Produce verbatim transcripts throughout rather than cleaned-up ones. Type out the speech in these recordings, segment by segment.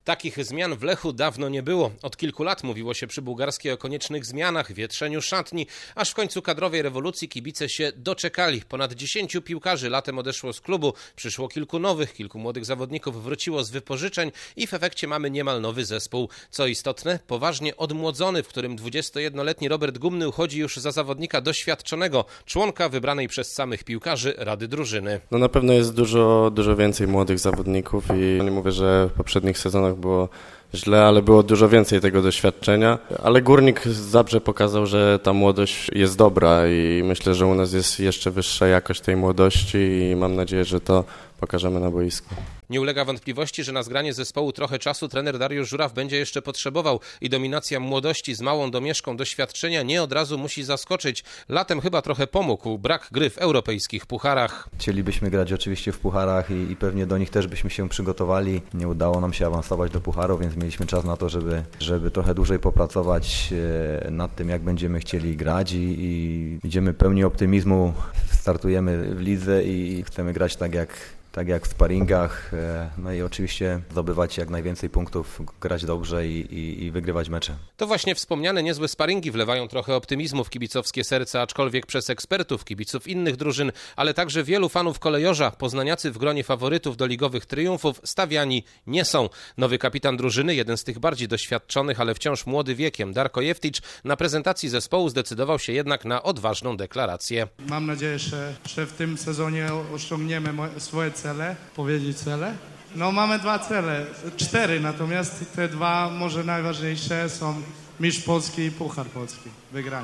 Takich zmian w Lechu dawno nie było. Od kilku lat mówiło się przy Bułgarskiej o koniecznych zmianach, wietrzeniu szatni, aż w końcu kadrowej rewolucji kibice się doczekali. Ponad dziesięciu piłkarzy latem odeszło z klubu, przyszło kilku nowych, kilku młodych zawodników wróciło z wypożyczeń i w efekcie mamy niemal nowy zespół. Co istotne, poważnie odmłodzony, w którym dwudziestojednoletni Robert Gumny uchodzi już za zawodnika doświadczonego, członka wybranej przez samych piłkarzy Rady Drużyny. No na pewno jest dużo, dużo więcej młodych zawodników i nie mówię, że w poprzednich sezonach było źle, ale było dużo więcej tego doświadczenia, ale Górnik Zabrze pokazał, że ta młodość jest dobra i myślę, że u nas jest jeszcze wyższa jakość tej młodości i mam nadzieję, że to pokażemy na boisku. Nie ulega wątpliwości, że na zgranie zespołu trochę czasu trener Dariusz Żuraw będzie jeszcze potrzebował i dominacja młodości z małą domieszką doświadczenia nie od razu musi zaskoczyć. Latem chyba trochę pomógł brak gry w europejskich pucharach. Chcielibyśmy grać oczywiście w pucharach i, i pewnie do nich też byśmy się przygotowali. Nie udało nam się awansować do pucharów, więc mieliśmy czas na to, żeby, żeby trochę dłużej popracować nad tym, jak będziemy chcieli grać i, i idziemy pełni optymizmu. Startujemy w lidze i chcemy grać tak jak Tak jak w sparingach, no i oczywiście zdobywać jak najwięcej punktów, grać dobrze i, i, i wygrywać mecze. To właśnie wspomniane niezłe sparingi wlewają trochę optymizmu w kibicowskie serce, aczkolwiek przez ekspertów, kibiców innych drużyn, ale także wielu fanów Kolejorza, poznaniacy w gronie faworytów do ligowych triumfów stawiani nie są. Nowy kapitan drużyny, jeden z tych bardziej doświadczonych, ale wciąż młody wiekiem, Darko Jeftić, na prezentacji zespołu zdecydował się jednak na odważną deklarację. Mam nadzieję, że, że w tym sezonie osiągniemy swoje cele, powiedzieć cele. No mamy dwa cele, cztery, natomiast te dwa może najważniejsze są Mistrz Polski i Puchar Polski, wygranie.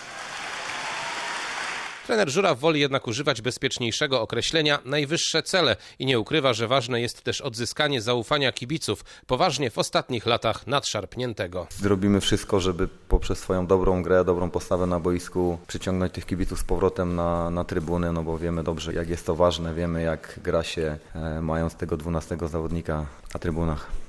Trener Żuraw woli jednak używać bezpieczniejszego określenia najwyższe cele i nie ukrywa, że ważne jest też odzyskanie zaufania kibiców, poważnie w ostatnich latach nadszarpniętego. Zrobimy wszystko, żeby poprzez swoją dobrą grę, dobrą postawę na boisku przyciągnąć tych kibiców z powrotem na, na trybuny, no bo wiemy dobrze, jak jest to ważne, wiemy jak gra się e, mając tego dwunastego zawodnika na trybunach.